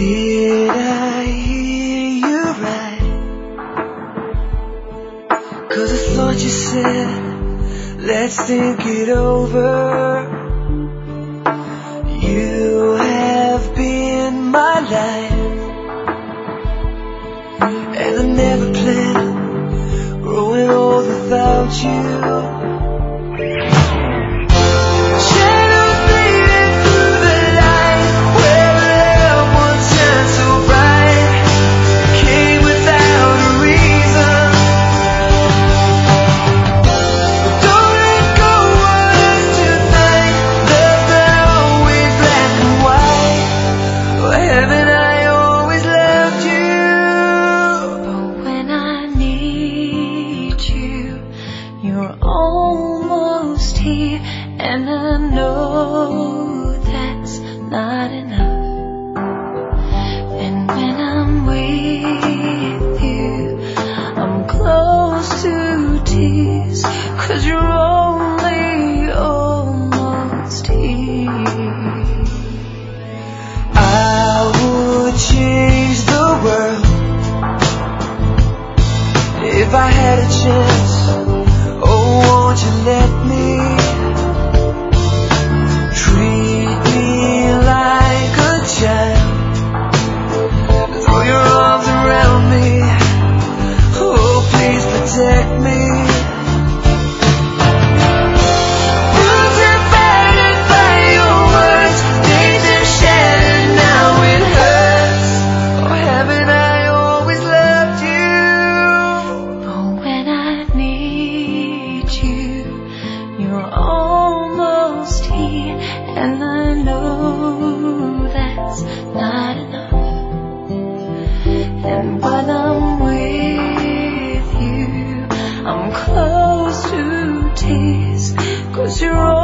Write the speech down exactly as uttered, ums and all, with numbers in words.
Did I hear you right? 'Cause I thought you said, let's think it over. You have been my life, and I never planned growing old without you. You're almost here, and I know that's not enough. And when I'm with you, I'm close to tears, 'cause you're only almost here. I would change the world if I had a chance. Won't you let me treat me like a child? Throw your arms around me. Oh, please protect me. Rooted, battered by your words, made them shattered, now it hurts. Oh, haven't I always loved you? Oh, when I need you, you're almost here, and I know that's not enough. And when I'm with you, I'm close to tears, 'cause you're